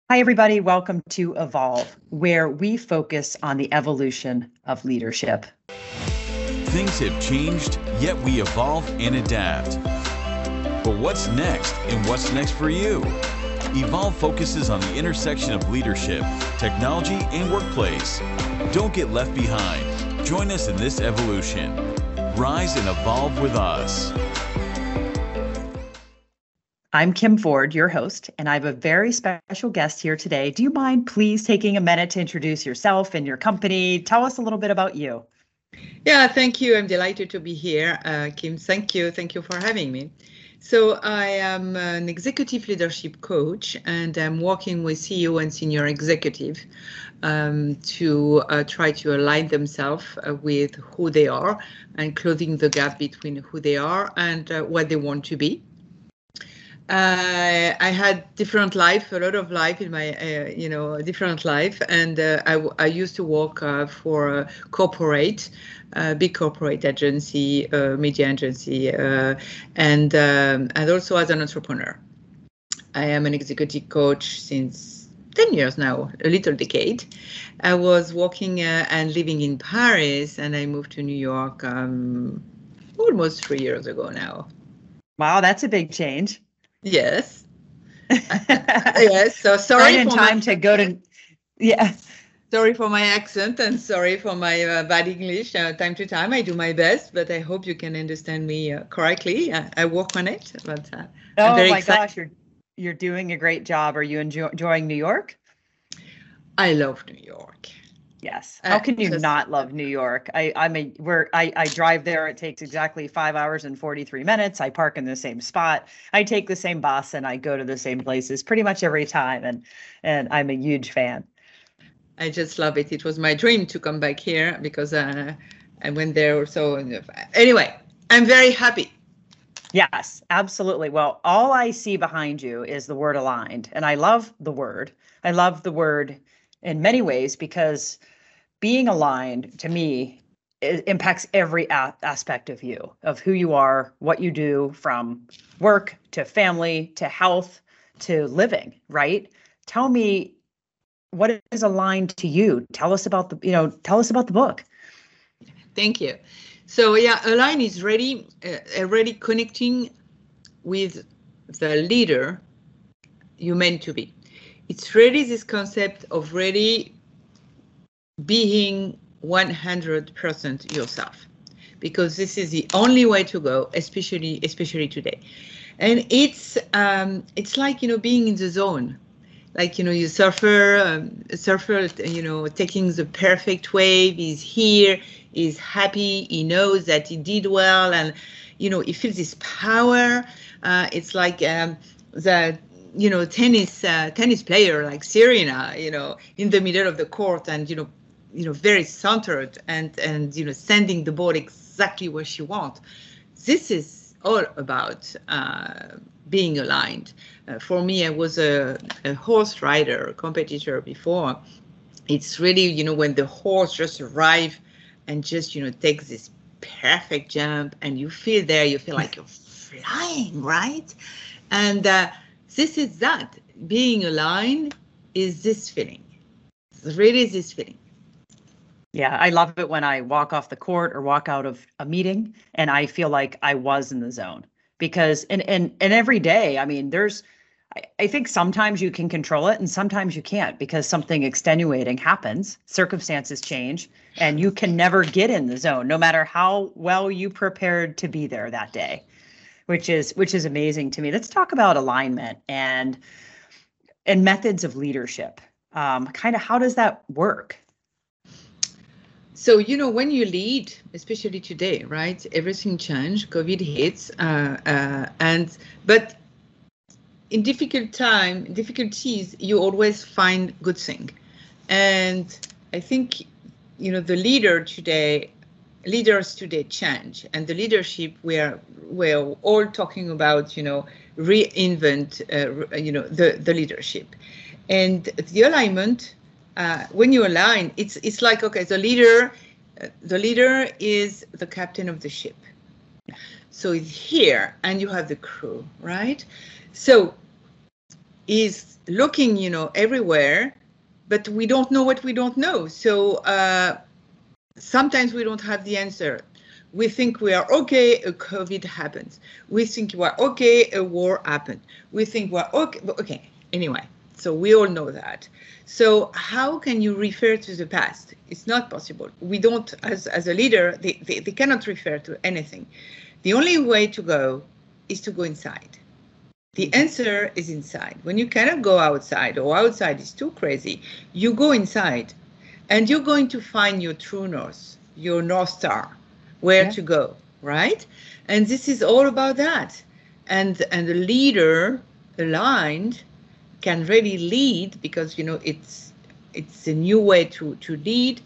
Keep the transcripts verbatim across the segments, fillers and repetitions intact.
Hi, everybody. Welcome to Evolve, where we focus on the evolution of leadership. Things have changed, yet we evolve and adapt. But what's next, and what's next for you? Evolve focuses on the intersection of leadership, technology, and workplace. Don't get left behind. Join us in this evolution. Rise and evolve with us. I'm Kim Ford, your host, and I have a very special guest here today. Do you mind please taking a minute to introduce yourself and your company? Tell us a little bit about you. Yeah, thank you. I'm delighted to be here, uh, Kim. Thank you. Thank you for having me. So I am an executive leadership coach, and I'm working with C E O and senior executive um, to uh, try to align themselves uh, with who they are and closing the gap between who they are and uh, what they want to be. Uh, I had different life, a lot of life in my, uh, you know, different life. And uh, I, I used to work uh, for a corporate, uh, big corporate agency, uh, media agency, uh, and, um, and also as an entrepreneur. I am an executive coach since ten years now, a little decade. I was working uh, and living in Paris, and I moved to New York um, almost three years ago now. Wow, that's a big change. Yes. Yes. So sorry right in for time my, to go to, yeah. Sorry for my accent and sorry for my uh, bad English. Uh, time to time, I do my best, but I hope you can understand me uh, correctly. I, I work on it. But uh, oh I'm very my excited. gosh, you're you're doing a great job. Are you enjoy, enjoying New York? I love New York. Yes. How can you uh, just, not love New York? I, I'm a where I, I drive there. It takes exactly five hours and forty-three minutes. I park in the same spot. I take the same bus and I go to the same places pretty much every time. And and I'm a huge fan. I just love it. It was my dream to come back here because uh, I went there. So anyway, I'm very happy. Yes, absolutely. Well, all I see behind you is the word aligned. And I love the word. I love the word in many ways because being aligned to me it impacts every a- aspect of you, of who you are, what you do, from work to family to health to living, right? Tell me what is aligned to you. Tell us about the, you know, tell us about the book. Thank you. So yeah, Align is ready, uh, already connecting with the leader you meant to be. It's really this concept of really being one hundred percent yourself, because this is the only way to go, especially especially today. And it's um, it's like, you know, being in the zone. Like, you know, you surfer, um, surfer, you know, taking the perfect wave, is here, is happy, he knows that he did well, and, you know, he feels this power. Uh, it's like um, the, you know, tennis uh, tennis player like Serena, you know, in the middle of the court and, you know, you know, very centered and, and, you know, sending the ball exactly where she wants. This is all about uh, being aligned. Uh, for me, I was a, a horse rider, a competitor before. It's really, you know, when the horse just arrives and just, you know, takes this perfect jump and you feel there, you feel like you're flying, right? And uh, this is that. Being aligned is this feeling. It's really this feeling. Yeah, I love it when I walk off the court or walk out of a meeting and I feel like I was in the zone. Because and and and every day, I mean, there's I, I think sometimes you can control it and sometimes you can't because something extenuating happens, circumstances change, and you can never get in the zone, no matter how well you prepared to be there that day, which is which is amazing to me. Let's talk about alignment and and methods of leadership. Um, kind of how does that work? So, you know, when you lead, especially today, right, everything changed, COVID hits, uh, uh, and but in difficult time, difficulties, you always find good thing. And I think, you know, the leader today, leaders today change, and the leadership we're we're all talking about, you know, reinvent, uh, you know, the the leadership, and the alignment. Uh, when you align, it's it's like, okay, the leader, uh, the leader is the captain of the ship. So it's here, and you have the crew, right? So is looking, you know, everywhere, but we don't know what we don't know. So uh, sometimes we don't have the answer. We think we are okay, a COVID happens. We think we are okay, a war happened. We think we're okay, okay, anyway, so we all know that. So how can you refer to the past? It's not possible. We don't, as, as a leader, they, they, they cannot refer to anything. The only way to go is to go inside. The answer is inside. When you cannot go outside, or outside is too crazy, you go inside and you're going to find your true north, your North Star, where yeah. to go, right? And this is all about that. And, and the leader aligned can really lead, because, you know, it's, it's a new way to, to lead,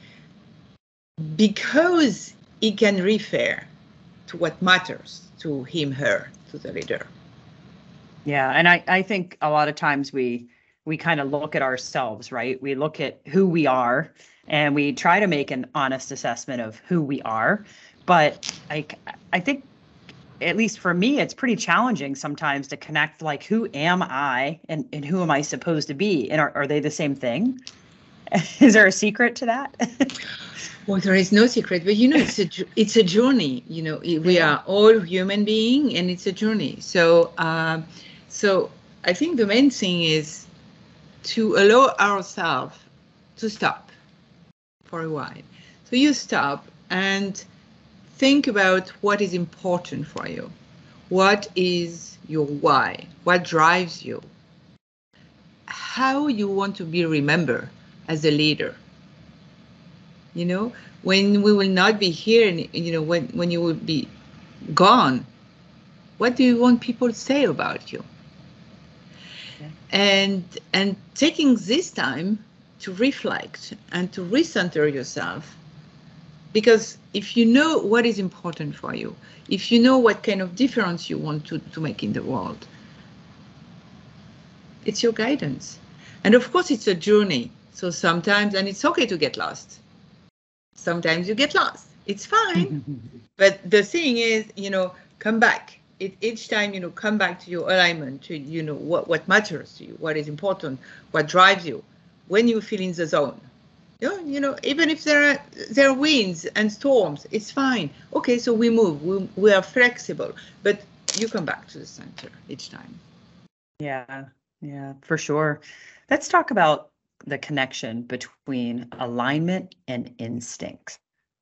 because he can refer to what matters to him, her, to the leader. Yeah, and I, I think a lot of times we we kind of look at ourselves, right? We look at who we are and we try to make an honest assessment of who we are. But I, I think, at least for me, it's pretty challenging sometimes to connect, like, who am I and, and who am I supposed to be? And are, are they the same thing? Is there a secret to that? Well, there is no secret, but, you know, it's a, it's a journey. You know, we are all human beings, and it's a journey. So, uh, so I think the main thing is to allow ourselves to stop for a while. So you stop and think about what is important for you. What is your why? What drives you? How you want to be remembered as a leader? You know, when we will not be here, and, you know, when, when you will be gone, what do you want people to say about you? Yeah. And, and taking this time to reflect and to recenter yourself, because if you know what is important for you, if you know what kind of difference you want to, to make in the world, it's your guidance. And of course, it's a journey. So sometimes, and it's okay to get lost. Sometimes you get lost. It's fine. But the thing is, you know, come back. It, each time, you know, come back to your alignment, to, you know, what, what matters to you, what is important, what drives you. When you feel in the zone, you know, you know, even if there are there are winds and storms, it's fine. Okay, so we move. We, we are flexible, but you come back to the center each time. Yeah, yeah, for sure. Let's talk about the connection between alignment and instinct.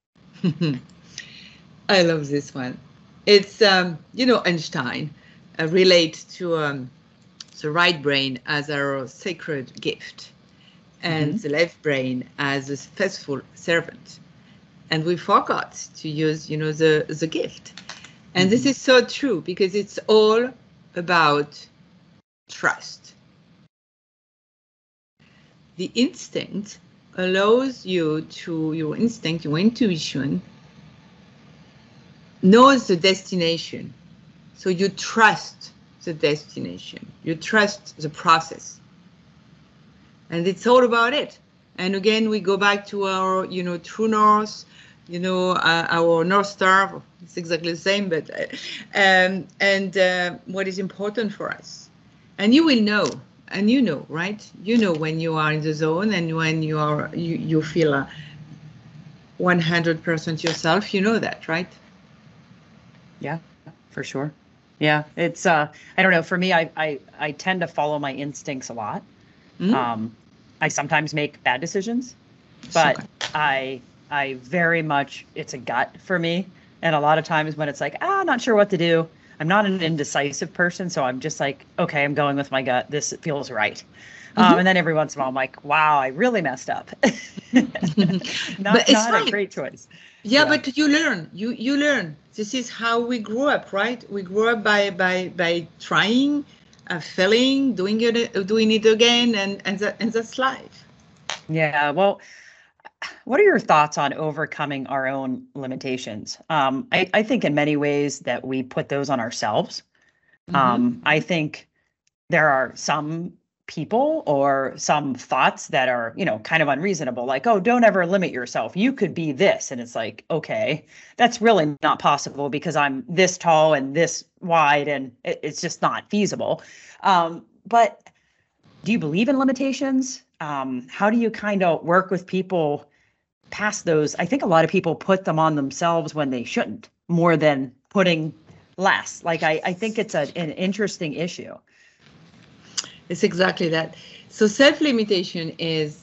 I love this one. It's, um, you know, Einstein uh, relates to um, the right brain as our sacred gift, and mm-hmm. the left brain as a faithful servant. And we forgot to use, you know, the, the gift. And mm-hmm. this is so true, because it's all about trust. The instinct allows you to, your instinct, your intuition, knows the destination. So you trust the destination. You trust the process. And it's all about it. And again, we go back to our, you know, true north, you know, uh, our North Star. It's exactly the same, but, uh, um, and uh, what is important for us. And you will know. And you know, right? You know when you are in the zone and when you are, you, you feel uh, one hundred percent yourself, you know that, right? Yeah, for sure. Yeah, it's, uh, I don't know, for me, I, I, I tend to follow my instincts a lot. Mm-hmm. Um, I sometimes make bad decisions, but okay. I, I very much, it's a gut for me. And a lot of times when it's like, ah, not sure what to do, I'm not an indecisive person, so I'm just like, okay, I'm going with my gut. This feels right. Mm-hmm. Um, and then every once in a while, I'm like, wow, I really messed up. not but it's not fine. A great choice. Yeah, yeah, but you learn. You you learn. This is how we grew up, right? We grew up by by by trying, uh, failing, doing it, uh, doing it again, and and that and that's life. Yeah. Well, what are your thoughts on overcoming our own limitations? Um, I, I think in many ways that we put those on ourselves. Mm-hmm. Um, I think there are some people or some thoughts that are, you know, kind of unreasonable, like, oh, don't ever limit yourself. You could be this. And it's like, okay, that's really not possible because I'm this tall and this wide and it, it's just not feasible. Um, but do you believe in limitations? Um, how do you kind of work with people past those? I think a lot of people put them on themselves when they shouldn't, more than putting less. Like, I, I think it's a, an interesting issue. It's exactly that. So self-limitation is,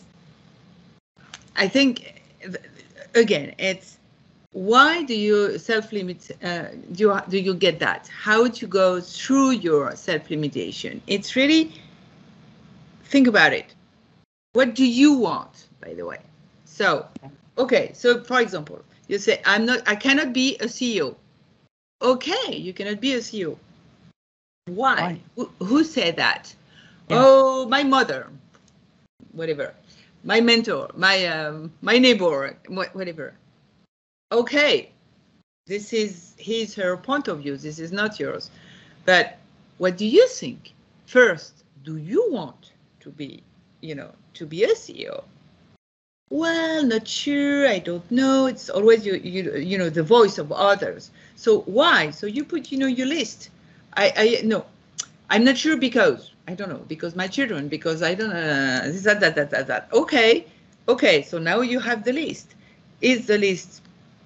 I think, again, it's why do you self-limit, uh, do, you, do you get that? How to go through your self-limitation? It's really, think about it. What do you want, by the way? So, okay, so for example, you say, I'm not, I cannot be a C E O. Okay, you cannot be a C E O. Why? Why? Who, who said that? Yeah. Oh, my mother, whatever, my mentor, my um, my neighbor, whatever. Okay, this is his, her point of view. This is not yours. But what do you think? First, do you want to be, you know, to be a C E O? Well, not sure. I don't know. It's always you, you, you know, the voice of others. So why? So you put, you know, your list. I, I no, I'm not sure because. I don't know, because my children, because I don't know, uh, that, that, that, that, that. Okay, okay, so now you have the list. Is the list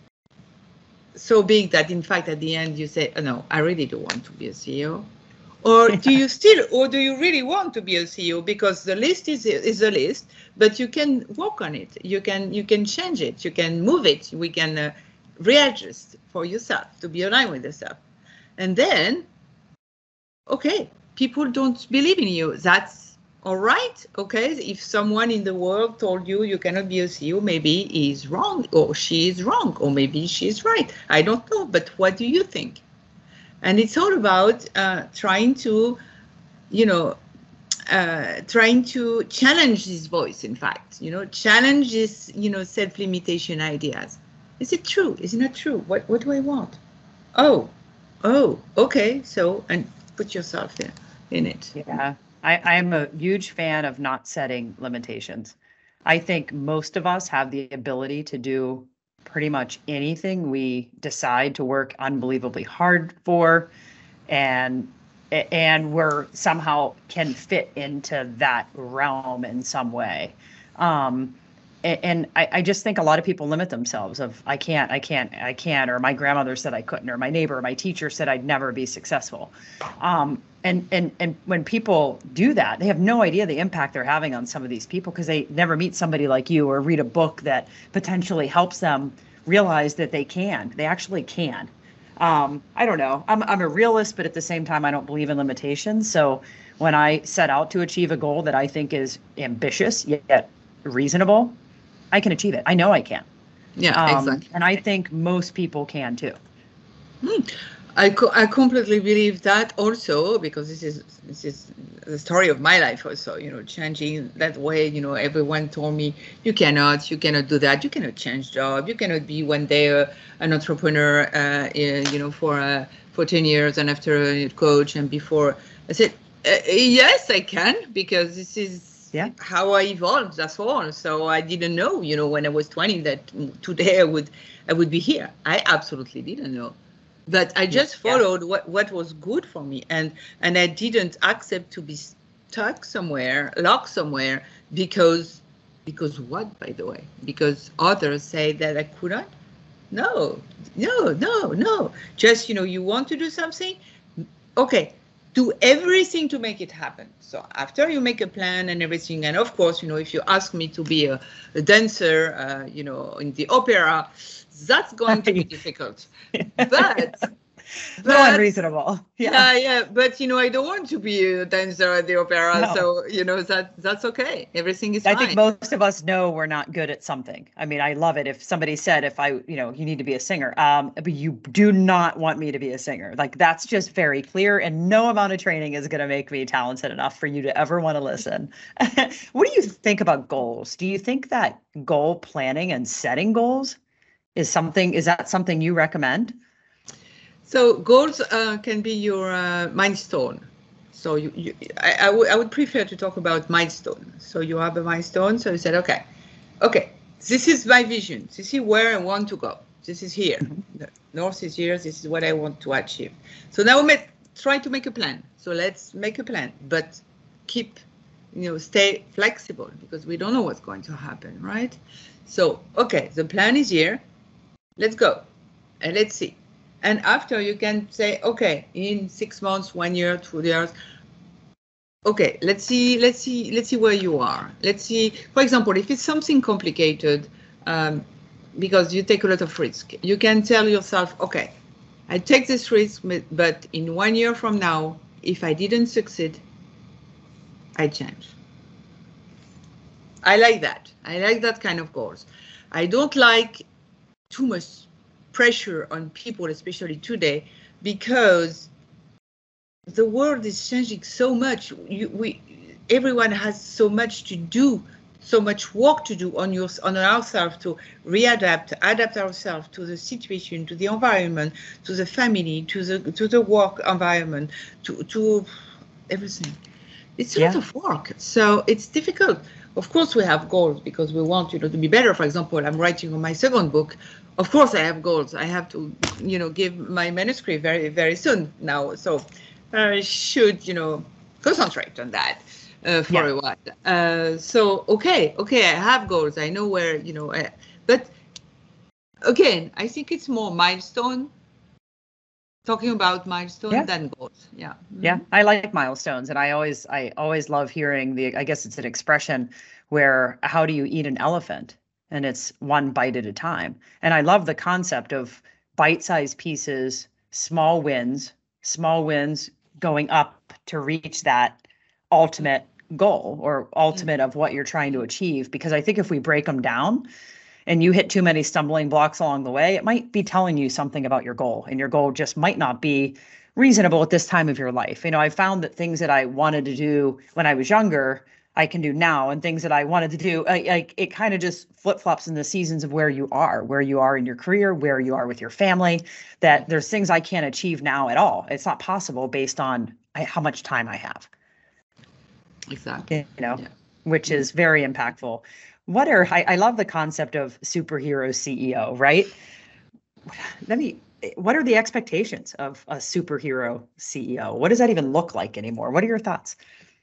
so big that, in fact, at the end you say, oh, no, I really don't want to be a C E O? Or do you still, or do you really want to be a C E O? Because the list is, is a list, but you can work on it. You can, you can change it. You can move it. We can uh, readjust for yourself to be aligned with yourself. And then, okay, people don't believe in you. That's all right. Okay. If someone in the world told you you cannot be a C E O, maybe he's wrong or she is wrong, or maybe she's right. I don't know. But what do you think? And it's all about uh, trying to, you know, uh, trying to challenge this voice, in fact, you know, challenge this, you know, self-limitation ideas. Is it true? Is it not true? What, what do I want? Oh, oh, okay. So, and put yourself there. In it. Yeah, I, I'm a huge fan of not setting limitations. I think most of us have the ability to do pretty much anything we decide to work unbelievably hard for, and and we're somehow can fit into that realm in some way. Um, and and I, I just think a lot of people limit themselves of I can't, I can't, I can't, or my grandmother said I couldn't, or my neighbor, or my teacher said I'd never be successful. Um, And, and and when people do that, they have no idea the impact they're having on some of these people, because they never meet somebody like you or read a book that potentially helps them realize that they can. They actually can. Um, I don't know. I'm I'm a realist, but at the same time, I don't believe in limitations. So when I set out to achieve a goal that I think is ambitious yet reasonable, I can achieve it. I know I can. Yeah, um, exactly. And I think most people can too. Hmm. I, co I completely believe that also, because this is this is the story of my life also, you know, changing that way. You know, everyone told me, you cannot, you cannot do that, you cannot change job, you cannot be one day uh, an entrepreneur, uh, you know, for uh, for ten years and after a coach and before. I said, uh, yes, I can, because this is yeah. how I evolved, that's all. So I didn't know, you know, when I was twenty that today I would I would be here. I absolutely didn't know. But I just followed yeah. what, what was good for me, and and I didn't accept to be stuck somewhere, locked somewhere, because because what, by the way? Because others say that I couldn't? No, no, no, no. Just, you know, you want to do something? Okay, do everything to make it happen. So after you make a plan and everything, and of course, you know, if you ask me to be a, a dancer, uh, you know, in the opera, that's going to be difficult. But, but unreasonable. Yeah. yeah, yeah. But you know, I don't want to be a dancer at the opera, no. So you know that that's okay. Everything is I fine. think most of us know we're not good at something. I mean, I love it if somebody said, if I, you know, you need to be a singer, um, but you do not want me to be a singer. Like, that's just very clear, and no amount of training is going to make me talented enough for you to ever want to listen. What do you think about goals? Do you think that goal planning and setting goals is something, is that something you recommend? So goals uh, can be your uh, milestone. So you, you I, I, I would prefer to talk about milestone. So you have a milestone. So you said, okay, okay, this is my vision. This is where I want to go. This is here. Mm-hmm. The north is here. This is what I want to achieve. So now we try to make a plan. So let's make a plan, but keep, you know, stay flexible because we don't know what's going to happen, right? So, okay, the plan is here. Let's go and let's see. And after you can say, okay, in six months, one year, two years, okay, let's see, let's see, let's see where you are. Let's see, for example, if it's something complicated, um, because you take a lot of risk, you can tell yourself, okay, I take this risk, but in one year from now, if I didn't succeed, I change. I like that. I like that kind of goals. I don't like too much pressure on people, especially today, because the world is changing so much. You, we, everyone has so much to do, so much work to do on your, on ourselves to readapt, adapt ourselves to the situation, to the environment, to the family, to the to the work environment, to to everything. It's a yeah. lot of work, so it's difficult. Of course, we have goals because we want, you know, to be better. For example, I'm writing on my second book. Of course, I have goals. I have to, you know, give my manuscript very, very soon now. So I should, you know, concentrate on that uh, for yeah. a while. Uh, so, okay, okay, I have goals. I know where, you know, uh, but again, I think it's more milestone. Talking about milestones yeah. than goals. Yeah. Mm-hmm. Yeah, I like milestones, and I always, I always love hearing the. I guess it's an expression where how do you eat an elephant, and it's one bite at a time. And I love the concept of bite-sized pieces, small wins, small wins going up to reach that ultimate goal or ultimate of what you're trying to achieve. Because I think if we break them down, and you hit too many stumbling blocks along the way, it might be telling you something about your goal, and your goal just might not be reasonable at this time of your life. You know, I found that things that I wanted to do when I was younger, I can do now, and things that I wanted to do, I, I, it kind of just flip-flops in the seasons of where you are, where you are in your career, where you are with your family, that there's things I can't achieve now at all. It's not possible based on how much time I have. Exactly. You know, yeah. which is very impactful. What are, I, I love the concept of superhero C E O, right? Let me, what are the expectations of a superhero C E O? What does that even look like anymore? What are your thoughts?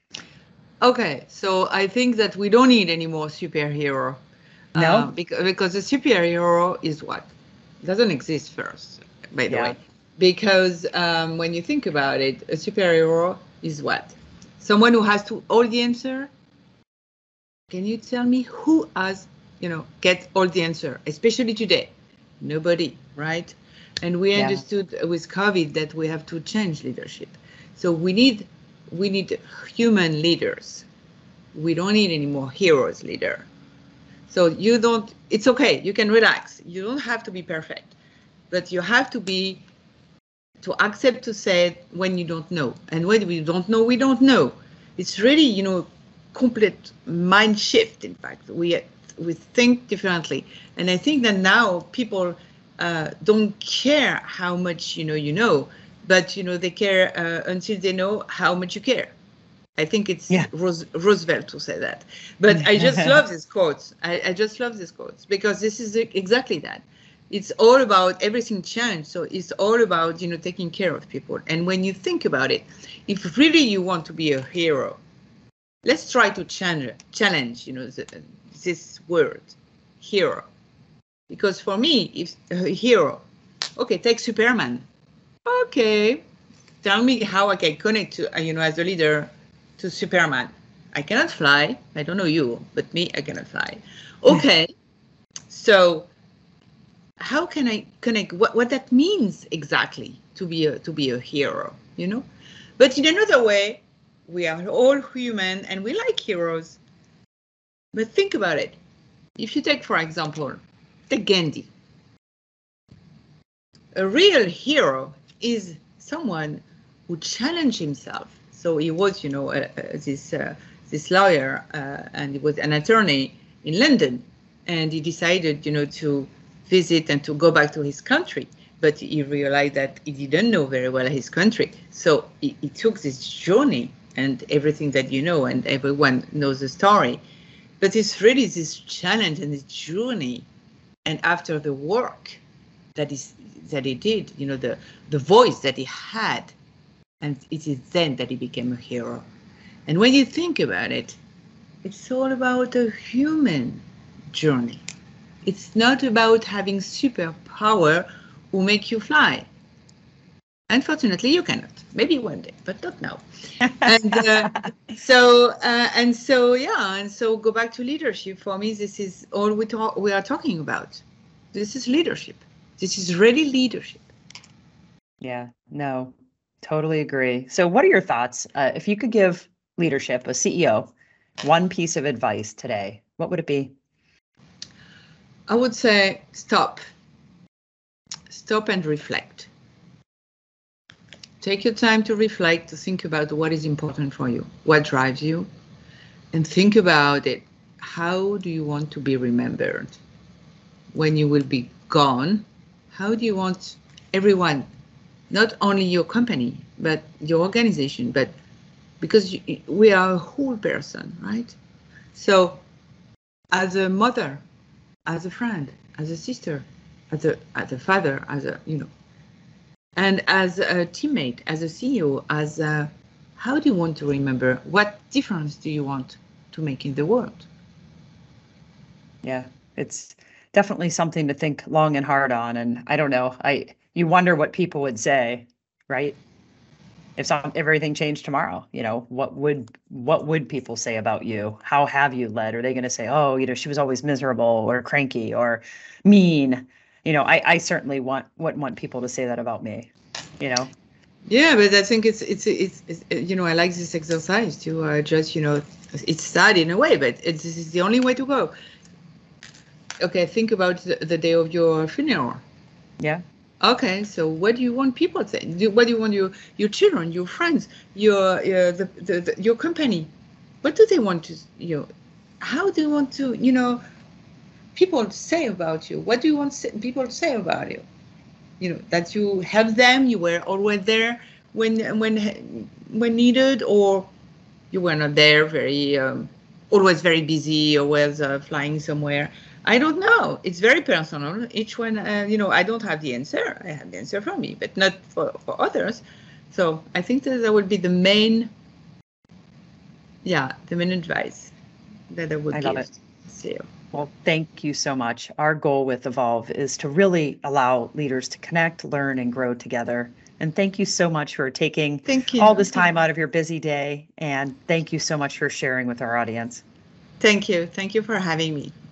Okay, so I think that we don't need any more superhero. No? Uh, because, because a superhero is what? It doesn't exist first, by the yeah. way. Because um, when you think about it, a superhero is what? Someone who has to all the answer. Can you tell me who has, you know, get all the answer, especially today? Nobody, right? And we yeah. understood with COVID that we have to change leadership. So we need, we need human leaders. We don't need any more heroes leader. So you don't, it's okay, you can relax. You don't have to be perfect, but you have to be, to accept to say when you don't know. And when we don't know, we don't know. It's really, you know, complete mind shift. In fact, we we think differently, and I think that now people uh, don't care how much you know you know, but you know they care uh, until they know how much you care. I think it's yeah. Rose, Roosevelt to say that, but I just love these quotes. I, I just love these quotes because this is exactly that. It's all about everything changed, so it's all about you know taking care of people. And when you think about it, if really you want to be a hero, let's try to challenge, challenge, you know, the, this word, hero. Because for me, if a hero, okay, take Superman. Okay, tell me how I can connect to, you know, as a leader to Superman. I cannot fly. I don't know you, but me, I cannot fly. Okay, so how can I connect what, what that means exactly to be a to be a hero, you know? But in another way, we are all human and we like heroes. But think about it. If you take, for example, take Gandhi. A real hero is someone who challenged himself. So he was, you know, uh, uh, this uh, this lawyer uh, and he was an attorney in London, and he decided, you know, to visit and to go back to his country. But he realized that he didn't know very well his country. So he, he took this journey. And everything that you know, and everyone knows the story. But it's really this challenge and this journey. And after the work that is that he did, you know, the, the voice that he had, and it is then that he became a hero. And when you think about it, It's all about a human journey. It's not about having superpower who make you fly. Unfortunately, you cannot. Maybe one day, but not now. And uh, so, uh, and so, yeah, and so go back to leadership. For me, this is all we talk, we are talking about. This is leadership. This is really leadership. Yeah, no, totally agree. So what are your thoughts? Uh, if you could give leadership, a C E O, one piece of advice today, what would it be? I would say stop. Stop and reflect. Take your time to reflect, to think about what is important for you, what drives you, and think about it. How do you want to be remembered when you will be gone? How do you want everyone, not only your company, but your organization, but because you, we are a whole person, right? So as a mother, as a friend, as a sister, as a, as a father, as a, you know, and as a teammate, as a C E O, as a, how do you want to remember? What difference do you want to make in the world? Yeah, it's definitely something to think long and hard on. And I don't know, I you wonder what people would say, right? If some if everything changed tomorrow, you know, what would what would people say about you? How have you led? Are they going to say, oh, you know, she was always miserable or cranky or mean? You know, I, I certainly want wouldn't want people to say that about me, you know? Yeah, but I think it's, it's, it's, it's you know, I like this exercise to uh, just, you know, it's sad in a way, but it's, this is the only way to go. Okay, think about the, the day of your funeral. Yeah. Okay, so what do you want people to say? Do, what do you want your, your children, your friends, your, uh, the, the, the, your company? What do they want to, you know, how do you want to, you know, people say about you? What do you want people to say about you? You know, that you help them, you were always there when when when needed, or you were not there, very um, always very busy, always uh, flying somewhere. I don't know. It's very personal. Each one, uh, you know, I don't have the answer. I have the answer for me, but not for, for others. So I think that that would be the main, yeah, the main advice that I would I give. love it. See you. Well, thank you so much. Our goal with Evolve is to really allow leaders to connect, learn, and grow together. And thank you so much for taking Thank you. all this time out of your busy day. And thank you so much for sharing with our audience. Thank you. Thank you for having me.